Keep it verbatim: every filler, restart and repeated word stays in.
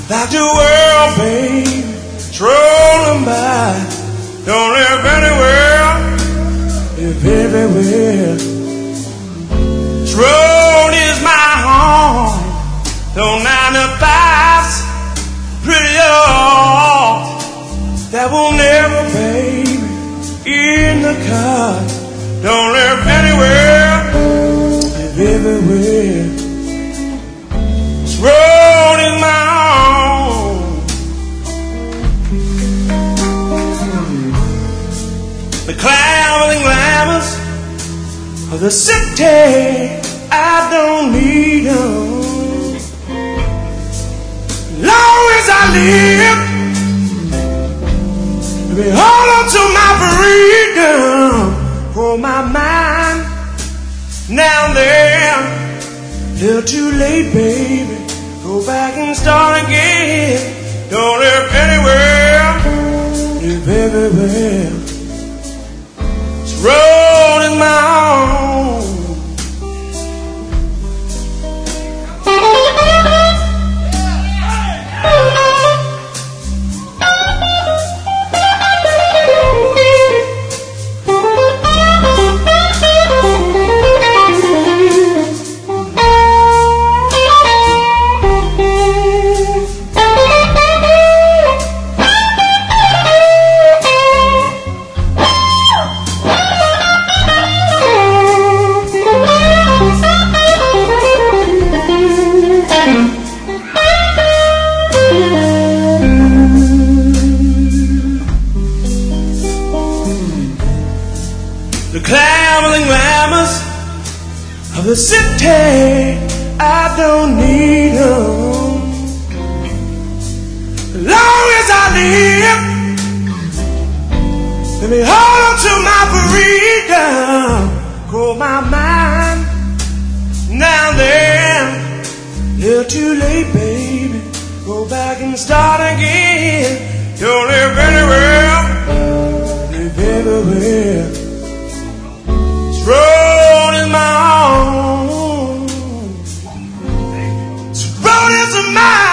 like the world, baby, strolling by. Don't live anywhere, live everywhere. This road is my home. Don't nine to five's pretty all. That will never, baby, in the car. Don't live anywhere, live everywhere. This road is my home. The clouds and glamours of the city, I don't need them. Long as I live, be hold on to my freedom. For my mind, now and then, little too late, baby. Go back and start again. Don't live anywhere, live everywhere. This road is my own. The clouds and glamours of the city, I don't need them. As long as I live, let me hold on to my freedom. Call my mind, now and then, little too late, baby. Go back and start again. Don't live anywhere, live everywhere. Road is my own. This road is mine.